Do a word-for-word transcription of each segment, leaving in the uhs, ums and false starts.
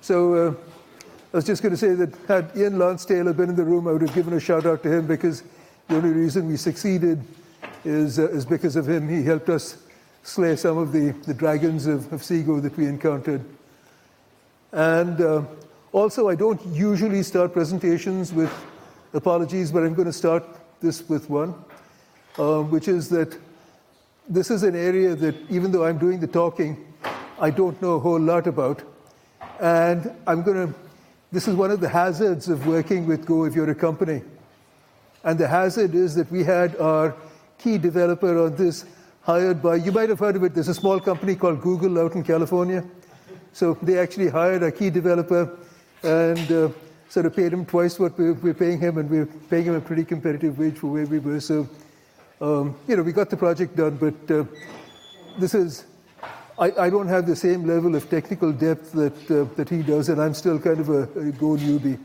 So uh, I was just going to say that had Ian Lonsdale been in the room, I would have given a shout out to him, because the only reason we succeeded is, uh, is because of him. He helped us slay some of the, the dragons of, of Seago that we encountered. And uh, also, I don't usually start presentations with apologies, but I'm going to start this with one, uh, which is that this is an area that, even though I'm doing the talking, I don't know a whole lot about. And I'm going to, this is one of the hazards of working with Go if you're a company. And the hazard is that we had our key developer on this hired by, you might have heard of it, there's a small company called Google out in California. So they actually hired a key developer and uh, sort of paid him twice what we're, we're paying him, and we're paying him a pretty competitive wage for where we were. So, um, you know, we got the project done, but uh, this is, I, I don't have the same level of technical depth that, uh, that he does, and I'm still kind of a, a Go newbie.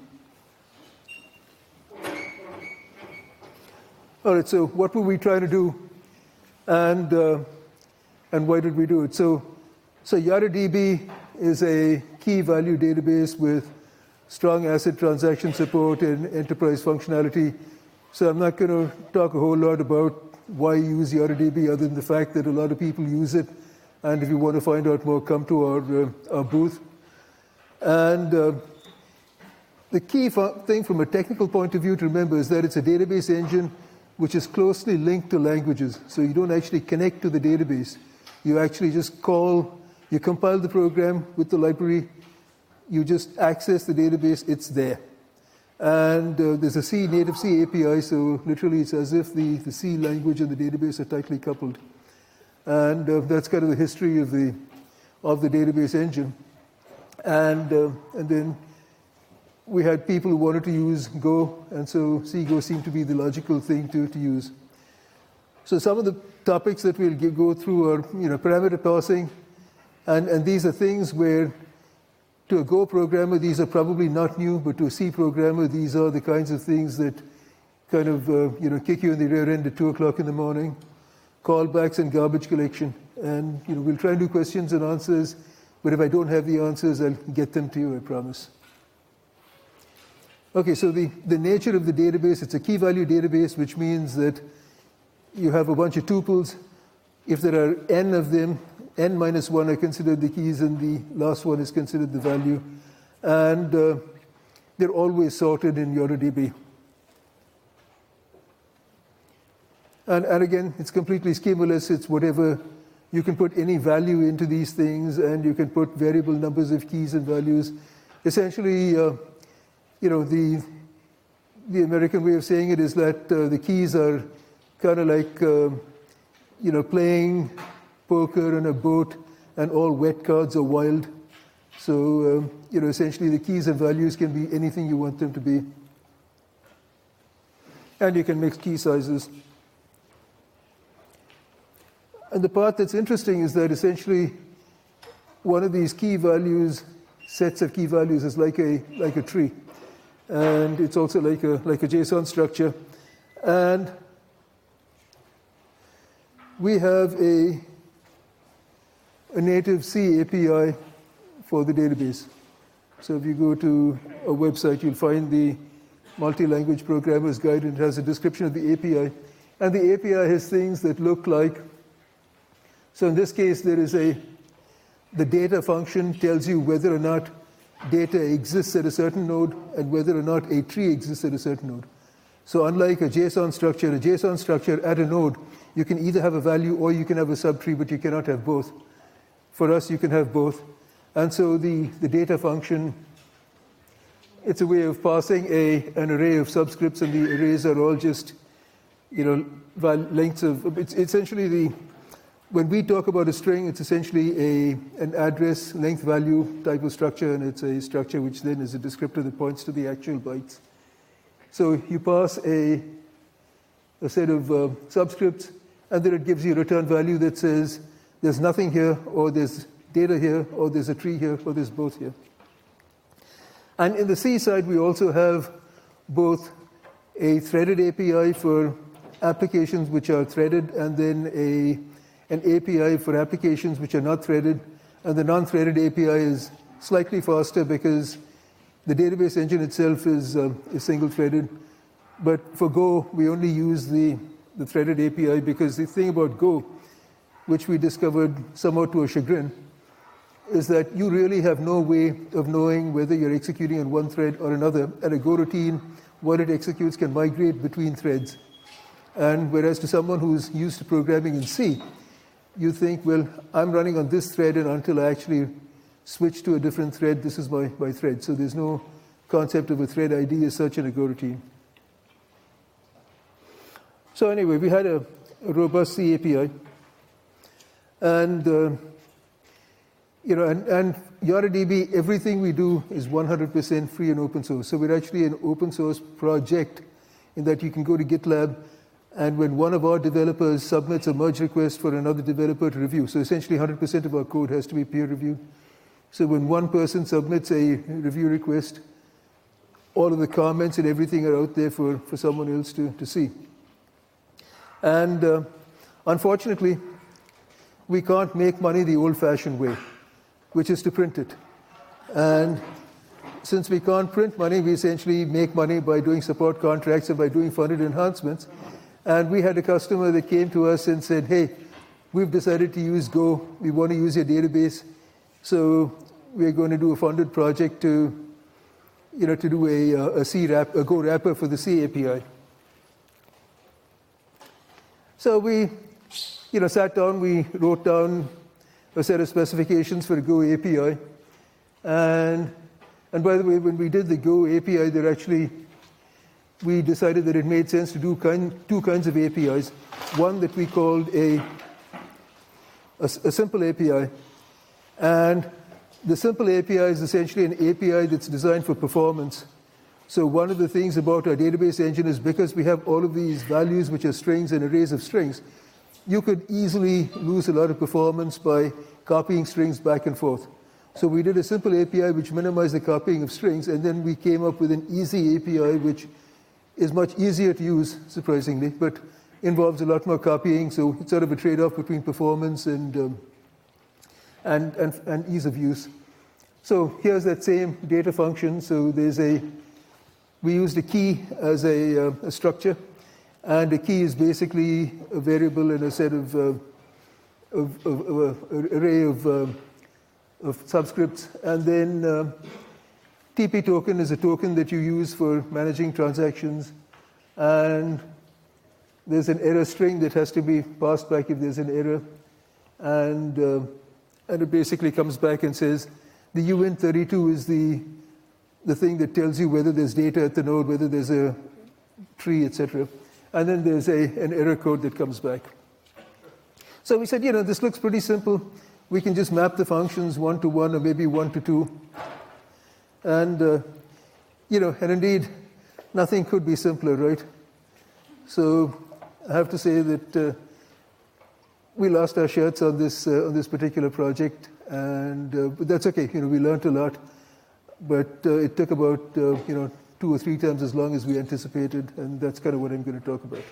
All right, so what were we trying to do, and uh, and why did we do it? So, so YaraDB is a key value database with strong ACID transaction support and enterprise functionality. So I'm not going to talk a whole lot about why use YaraDB, other than the fact that a lot of people use it. And if you want to find out more, come to our, uh, our booth. And uh, the key thing from a technical point of view to remember is that it's a database engine which is closely linked to languages. So you don't actually connect to the database. You actually just call, you compile the program with the library, you just access the database, it's there. And uh, there's a C, native C A P I, so literally it's as if the, the C language and the database are tightly coupled. And uh, that's kind of the history of the, of the database engine. And, uh, and then we had people who wanted to use Go, and so Seago seemed to be the logical thing to, to use. So some of the topics that we'll go through are, you know, parameter parsing, and, and these are things where, to a Go programmer, these are probably not new, but to a C programmer, these are the kinds of things that kind of, uh, you know, kick you in the rear end at two o'clock in the morning. Callbacks and garbage collection. And, you know, we'll try and do questions and answers, but if I don't have the answers, I'll get them to you, I promise. Okay, so the, the nature of the database, it's a key value database, which means that you have a bunch of tuples. If there are n of them, n minus one are considered the keys, and the last one is considered the value. And uh, they're always sorted in YaraDB. And, and again, it's completely schemaless. It's whatever, you can put any value into these things, and you can put variable numbers of keys and values. Essentially, uh, you know, the, the American way of saying it is that uh, the keys are kind of like, uh, you know, playing poker on a boat, and all wet cards are wild. So, um, you know, essentially the keys and values can be anything you want them to be. And you can mix key sizes. And the part that's interesting is that essentially one of these key values, sets of key values, is like a, like a tree. And it's also like a, like a JSON structure. And we have a, a native C A P I for the database. So if you go to a website, you'll find the Multi-Language Programmer's Guide, and it has a description of the A P I. And the A P I has things that look like, so in this case, there is a, the data function tells you whether or not data exists at a certain node and whether or not a tree exists at a certain node. So unlike a JSON structure, a JSON structure at a node, you can either have a value or you can have a subtree, but you cannot have both. For us, you can have both. And so the, the data function, it's a way of passing a, an array of subscripts, and the arrays are all just, you know, val- lengths of, it's essentially the, when we talk about a string, it's essentially a, an address length value type of structure, and it's a structure which then is a descriptor that points to the actual bytes. So you pass a, a set of uh, subscripts, and then it gives you a return value that says there's nothing here, or there's data here, or there's a tree here, or there's both here. And in the C side, we also have both a threaded A P I for applications which are threaded, and then a an A P I for applications which are not threaded, and the non-threaded A P I is slightly faster because the database engine itself is, uh, is single-threaded. But for Go, we only use the, the threaded A P I because the thing about Go, which we discovered somewhat to our chagrin, is that you really have no way of knowing whether you're executing on one thread or another. And a Go routine, what it executes, can migrate between threads. And whereas to someone who's used to programming in C, you think, well, I'm running on this thread, and until I actually switch to a different thread, this is my, my thread. So there's no concept of a thread I D as such in a Go routine. So anyway, we had a, a robust C A P I. And, uh, you know, and, and YaraDB, everything we do is one hundred percent free and open source. So we're actually an open source project in that you can go to GitLab, and when one of our developers submits a merge request for another developer to review, so essentially one hundred percent of our code has to be peer reviewed. So when one person submits a review request, all of the comments and everything are out there for, for someone else to, to see. And uh, unfortunately, we can't make money the old-fashioned way, which is to print it. And since we can't print money, we essentially make money by doing support contracts and by doing funded enhancements. And we had a customer that came to us and said, hey, we've decided to use Go. We want to use your database. So we're going to do a funded project to, you know, to do a, a C wrap, a Go wrapper for the C A P I. So we, you know, sat down, we wrote down a set of specifications for a Go A P I. And, and by the way, when we did the Go A P I, there actually, we decided that it made sense to do kind, two kinds of A P Is. One that we called a, a, a simple A P I. And the simple A P I is essentially an A P I that's designed for performance. So one of the things about our database engine is because we have all of these values, which are strings and arrays of strings, you could easily lose a lot of performance by copying strings back and forth. So we did a simple A P I which minimized the copying of strings, and then we came up with an easy A P I which is much easier to use, surprisingly, but involves a lot more copying, so it's sort of a trade-off between performance and, um, and, and, and ease of use. So here's that same data function. So there's a, we used a key as a, uh, a structure, and a key is basically a variable in a set of, uh, of, of, of an array of, uh, of subscripts. And then uh, T P token is a token that you use for managing transactions. And there's an error string that has to be passed back if there's an error. And, uh, and it basically comes back and says, the U N thirty-two is the, the thing that tells you whether there's data at the node, whether there's a tree, et cetera. And then there's a, an error code that comes back. So we said, you know, this looks pretty simple. We can just map the functions one to one or maybe one to two. And, uh, you know, and indeed, nothing could be simpler, right? So I have to say that uh, we lost our shirts on this, uh, on this particular project. And uh, but that's okay. You know, we learned a lot. But uh, it took about, uh, you know, two or three times as long as we anticipated, and that's kind of what I'm going to talk about.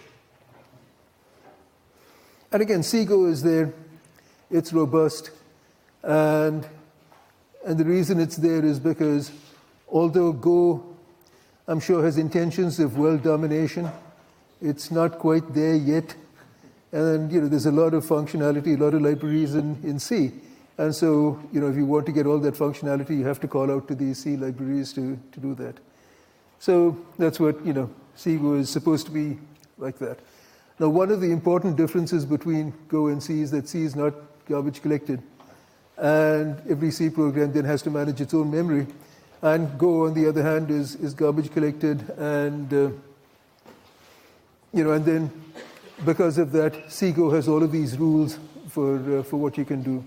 And again, CGO is there. It's robust. And, and the reason it's there is because although Go, I'm sure, has intentions of world domination, it's not quite there yet. And, you know, there's a lot of functionality, a lot of libraries in, in C. And so, you know, if you want to get all that functionality, you have to call out to these C libraries to, to do that. So that's what, you know, CGO is supposed to be like that. Now, one of the important differences between Go and C is that C is not garbage collected. And every C program then has to manage its own memory. And Go, on the other hand, is, is garbage collected. And, uh, you know, and then because of that, CGO has all of these rules for, uh, for what you can do.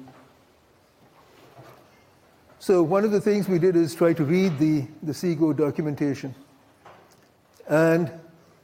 So one of the things we did is try to read the, the CGO documentation. And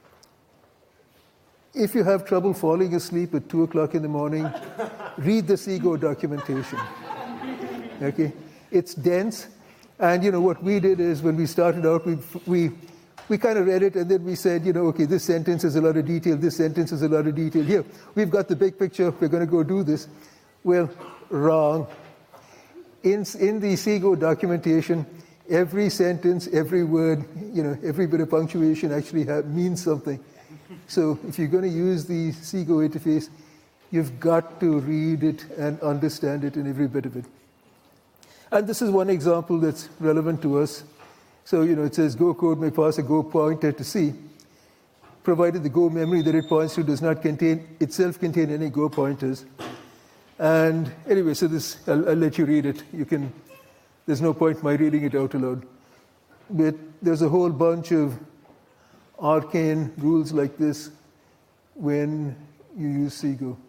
if you have trouble falling asleep at two o'clock in the morning, read the CGO documentation. Okay? It's dense. And, you know, what we did is when we started out, we, we, we kind of read it, and then we said, you know, okay, this sentence is a lot of detail, this sentence is a lot of detail. Here, we've got the big picture, we're going to go do this. Well, wrong. in, in the C Go documentation, every sentence, every word, you know, every bit of punctuation actually have, means something. So if you're going to use the C Go interface, you've got to read it and understand it in every bit of it. And this is one example that's relevant to us. So, you know, it says Go code may pass a Go pointer to C, provided the Go memory that it points to does not contain itself contain any Go pointers. And anyway, so this, I'll, I'll let you read it. You can, there's no point in my reading it out aloud. But there's a whole bunch of arcane rules like this when you use C Go.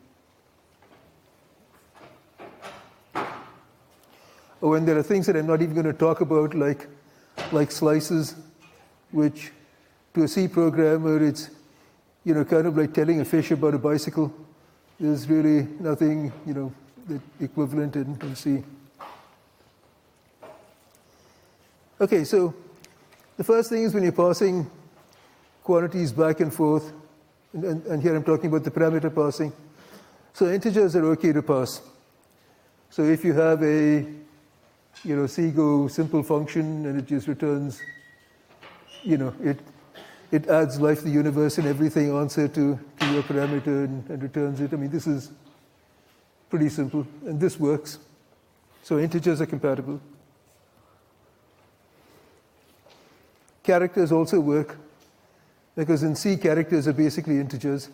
Oh, and there are things that I'm not even going to talk about, like, like slices, which to a C programmer, it's, you know, kind of like telling a fish about a bicycle. There's really nothing, you know, that equivalent in, in C. Okay, so the first thing is when you're passing quantities back and forth, and, and, and here I'm talking about the parameter passing. So integers are okay to pass. So if you have a, you know, C Go simple function and it just returns, you know, it it adds life to the universe and everything answer to, to your parameter and, and returns it. I mean, this is pretty simple, and this works. So integers are compatible. Characters also work, because in C, characters are basically integers.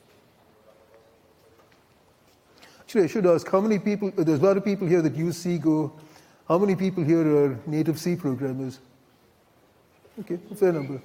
Actually, I should ask, how many people, there's a lot of people here that use C Go. How many people here are native C programmers? Okay, a fair number.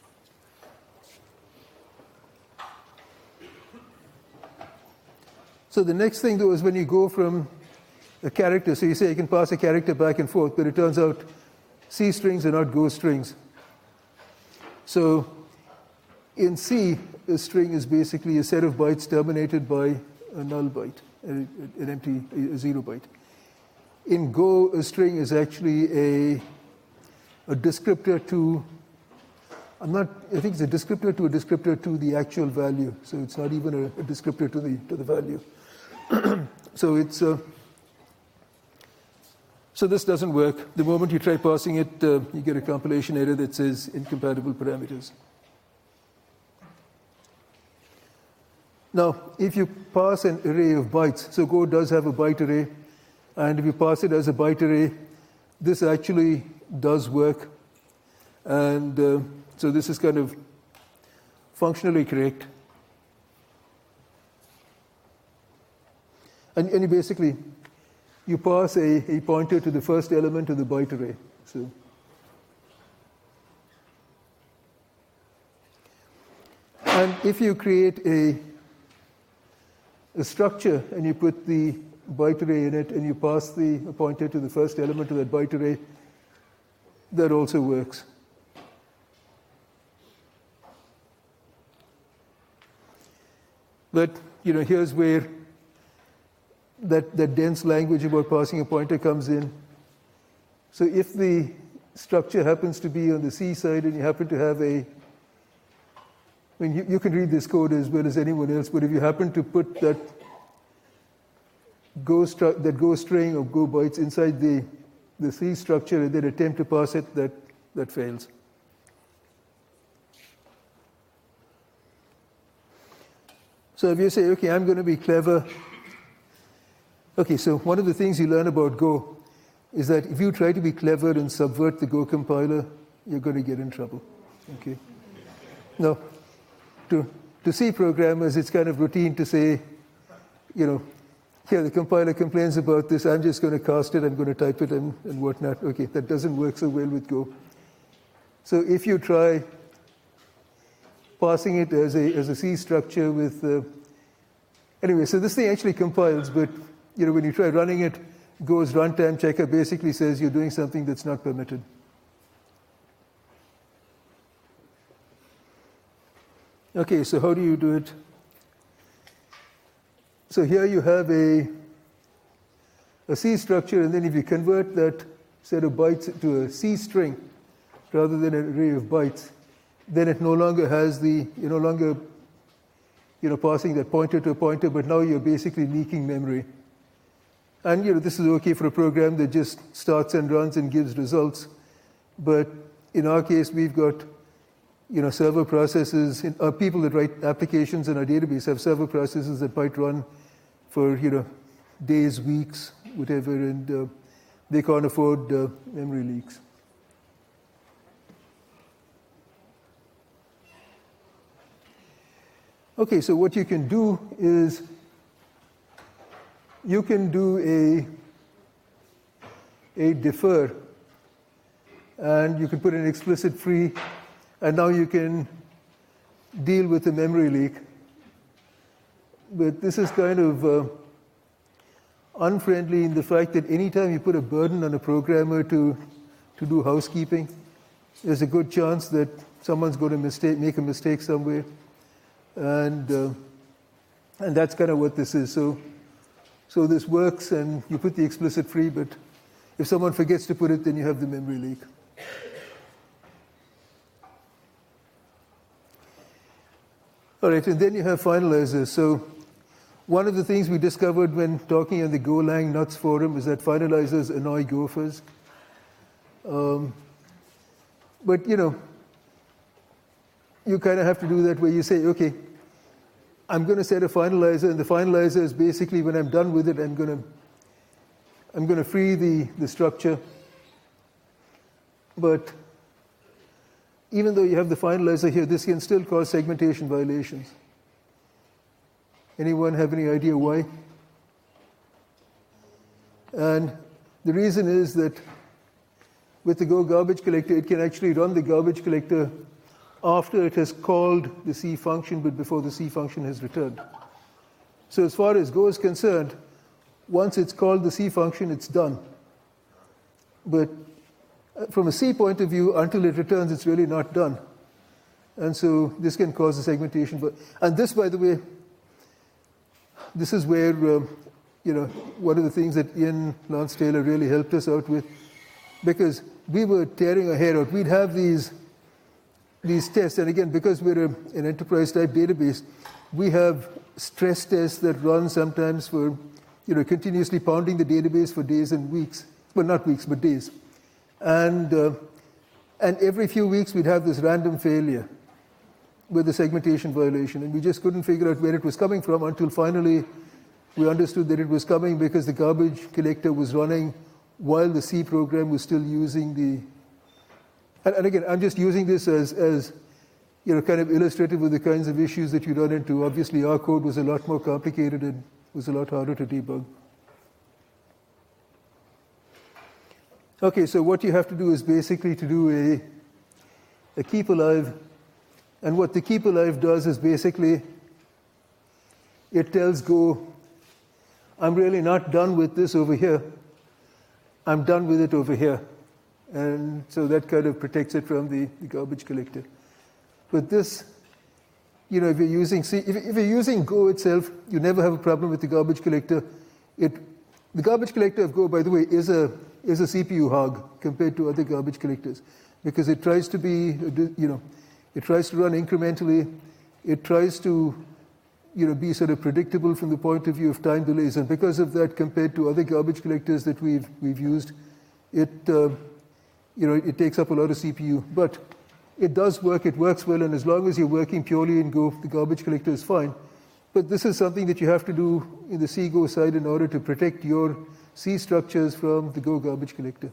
So the next thing, though, is when you go from a character, so you say you can pass a character back and forth, but it turns out C strings are not Go strings. So in C, a string is basically a set of bytes terminated by a null byte, an empty, a zero byte. In Go, a string is actually a, a descriptor to, I'm not, I think it's a descriptor to a descriptor to the actual value. So it's not even a, a descriptor to the, to the value. So it's, uh, so this doesn't work. The moment you try passing it, uh, you get a compilation error that says incompatible parameters. Now, if you pass an array of bytes, so Go does have a byte array, and if you pass it as a byte array, this actually does work. And uh, so this is kind of functionally correct. And, and you basically, you pass a, a pointer to the first element of the byte array. So, and if you create a, a structure and you put the byte array in it and you pass the pointer to the first element of that byte array, that also works. But, you know, here's where that, that dense language about passing a pointer comes in. So if the structure happens to be on the C side and you happen to have a, I mean, you, you can read this code as well as anyone else, but if you happen to put that Go, stru- that Go string or Go bytes inside the, the C structure and then attempt to pass it, that, that fails. So if you say, okay, I'm going to be clever. Okay, so one of the things you learn about Go is that if you try to be clever and subvert the Go compiler, you're going to get in trouble. Okay. Now, to, to C programmers, it's kind of routine to say, you know, here the compiler complains about this, I'm just going to cast it, I'm going to type it and, and whatnot. Okay, that doesn't work so well with Go. So if you try passing it as a, as a C structure with, uh, anyway, so this thing actually compiles, but you know, when you try running it, Go's runtime checker basically says you're doing something that's not permitted. Okay, so how do you do it? So here you have a, a C structure, and then if you convert that set of bytes to a C string rather than an array of bytes, then it no longer has the, you're no longer, you know, passing that pointer to a pointer, but now you're basically leaking memory. And you know, this is okay for a program that just starts and runs and gives results. But in our case, we've got you know, server processes. In, uh, people that write applications in our database have server processes that might run for you know, days, weeks, whatever, and uh, they can't afford uh, memory leaks. Okay, so what you can do is you can do a, a defer, and you can put an explicit free, and now you can deal with the memory leak. But this is kind of uh, unfriendly in the fact that anytime you put a burden on a programmer to, to do housekeeping, there's a good chance that someone's going to mistake, make a mistake somewhere. And, uh, and that's kind of what this is. So, so this works, and you put the explicit free, but if someone forgets to put it, then you have the memory leak. All right, and then you have finalizers. So one of the things we discovered when talking on the Golang Nuts forum is that finalizers annoy gophers. Um, but, you know, you kind of have to do that where you say, okay, I'm going to set a finalizer, and the finalizer is basically when I'm done with it, I'm going to I'm going to free the, the structure. But even though you have the finalizer here, this can still cause segmentation violations. Anyone have any idea why? And the reason is that with the Go garbage collector, it can actually run the garbage collector after it has called the C function, but before the C function has returned. So as far as Go is concerned, once it's called the C function, it's done. But from a C point of view, until it returns, it's really not done. And so this can cause a segmentation. And this, by the way, this is where, um, you know, one of the things that Ian Lance Taylor really helped us out with, because we were tearing our hair out. We'd have these these tests, and again, because we're a, an enterprise-type database, we have stress tests that run sometimes for, you know, continuously pounding the database for days and weeks. Well, not weeks, but days. And, uh, and every few weeks, we'd have this random failure with a segmentation violation, and we just couldn't figure out where it was coming from until finally we understood that it was coming because the garbage collector was running while the C program was still using the... And, and again, I'm just using this as, as, you know, kind of illustrative of the kinds of issues that you run into. Obviously, our code was a lot more complicated and was a lot harder to debug. Okay, so what you have to do is basically to do a, a keep alive. And what the keep alive does is basically it tells Go, I'm really not done with this over here. I'm done with it over here. And so that kind of protects it from the, the garbage collector. But this, you know, if you're using C, if, if you're using Go itself, you never have a problem with the garbage collector. It, the garbage collector of Go, by the way, is a is a C P U hog compared to other garbage collectors, because it tries to be, you know, it tries to run incrementally. It tries to, you know, be sort of predictable from the point of view of time delays, and because of that, compared to other garbage collectors that we've we've used, it, uh, you know, it takes up a lot of C P U. But it does work. It works well, and as long as you're working purely in Go, the garbage collector is fine. But this is something that you have to do in the C Go side in order to protect your C structures from the Go garbage collector.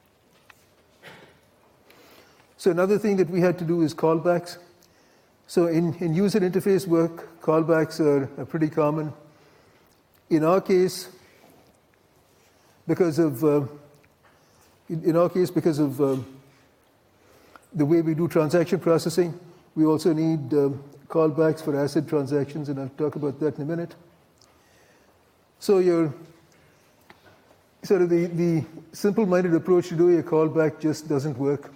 So another thing that we had to do is callbacks. So in, in user interface work, callbacks are, are pretty common. In our case, because of uh, in, in our case because of um, the way we do transaction processing, we also need uh, callbacks for ACID transactions, and I'll talk about that in a minute. So your sort of the, the simple-minded approach to doing a callback just doesn't work.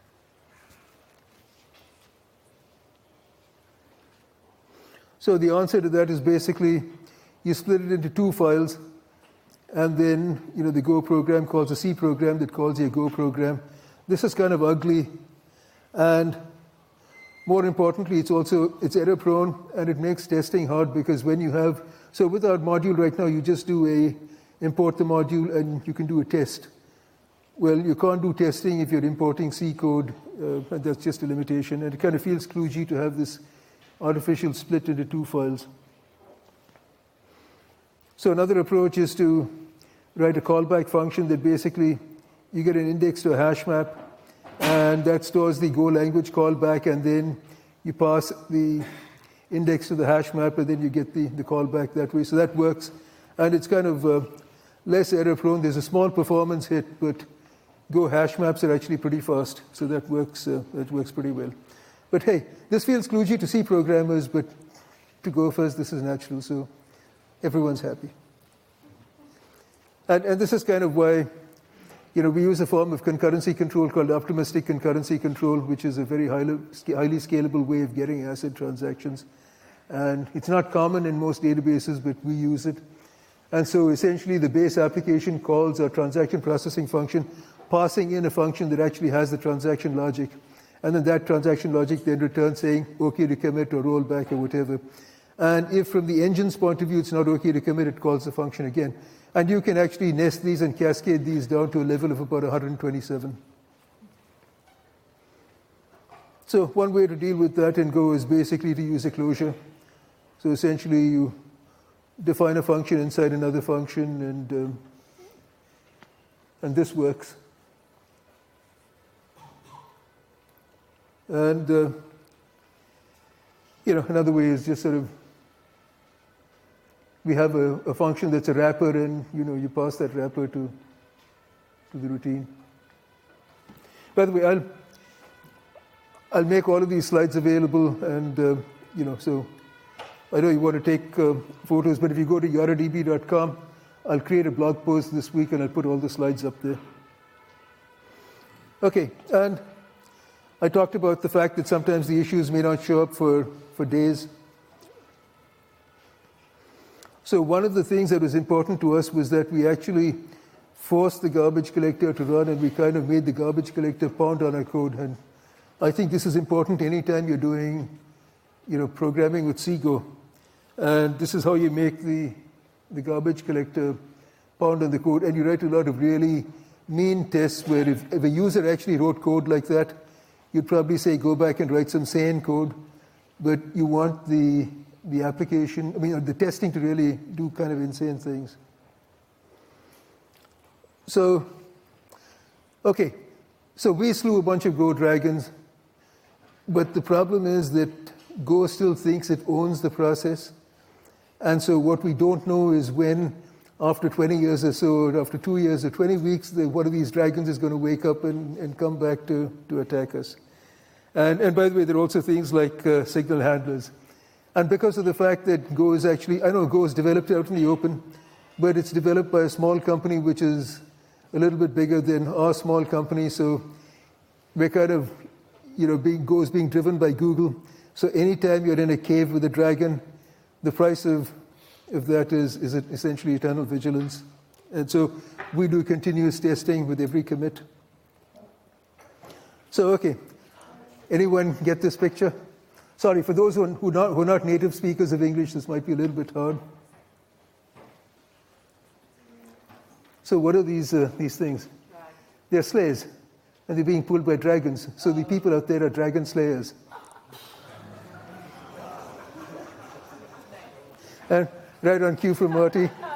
So the answer to that is basically you split it into two files, and then, you know, the Go program calls a C program that calls a Go program. This is kind of ugly, and more importantly, it's also it's error prone, and it makes testing hard, because when you have, so with our module right now, you just do a import the module, and you can do a test. Well, you can't do testing if you're importing C code, uh, and that's just a limitation. And it kind of feels kludgy to have this artificial split into two files. So another approach is to write a callback function that basically you get an index to a hash map, and that stores the Go language callback, and then you pass the index to the hash map, and then you get the, the callback that way. So that works, and it's kind of uh, less error prone. There's a small performance hit, but Go hash maps are actually pretty fast, so that works, uh, that works pretty well. But hey, this feels kludgy to C programmers, but to Gophers, this is natural, so everyone's happy. And, and this is kind of why, you know, we use a form of concurrency control called optimistic concurrency control, which is a very highly, highly scalable way of getting ACID transactions. And it's not common in most databases, but we use it. And so essentially the base application calls our transaction processing function, passing in a function that actually has the transaction logic. And then that transaction logic then returns saying, OK to commit or roll back or whatever. And if from the engine's point of view it's not OK to commit, it calls the function again. And you can actually nest these and cascade these down to a level of about one hundred twenty-seven. So one way to deal with that in Go is basically to use a closure. So essentially you define a function inside another function, and, um, and this works. And, uh, you know, another way is just sort of, we have a, a function that's a wrapper, and, you know, you pass that wrapper to, to the routine. By the way, I'll, I'll make all of these slides available, and, uh, you know, so I know you want to take uh, photos, but if you go to yara d b dot com, I'll create a blog post this week, and I'll put all the slides up there. Okay, and I talked about the fact that sometimes the issues may not show up for, for days. So one of the things that was important to us was that we actually forced the garbage collector to run, and we kind of made the garbage collector pound on our code. And I think this is important anytime you're doing, you know, programming with C Go. And this is how you make the, the garbage collector pound on the code. And you write a lot of really mean tests where if, if a user actually wrote code like that, you'd probably say, go back and write some sane code. But you want the, the application, I mean, the testing to really do kind of insane things. So, okay, so we slew a bunch of Go dragons, but the problem is that Go still thinks it owns the process. And so what we don't know is when, after twenty years or so, or after two years or twenty weeks, the, one of these dragons is going to wake up and, and come back to, to attack us. And, and by the way, there are also things like uh, signal handlers. And because of the fact that Go is actually, I know Go is developed out in the open, but it's developed by a small company which is a little bit bigger than our small company. So we're kind of, you know, being, Go is being driven by Google. So anytime you're in a cave with a dragon, the price of, of that is, is essentially eternal vigilance. And so we do continuous testing with every commit. So, okay. Anyone get this picture? Sorry, for those who are, who, not, who are not native speakers of English, this might be a little bit hard. So what are these, uh, these things? They're slayers, and they're being pulled by dragons. So the people out there are dragon slayers. And right on cue from Marty.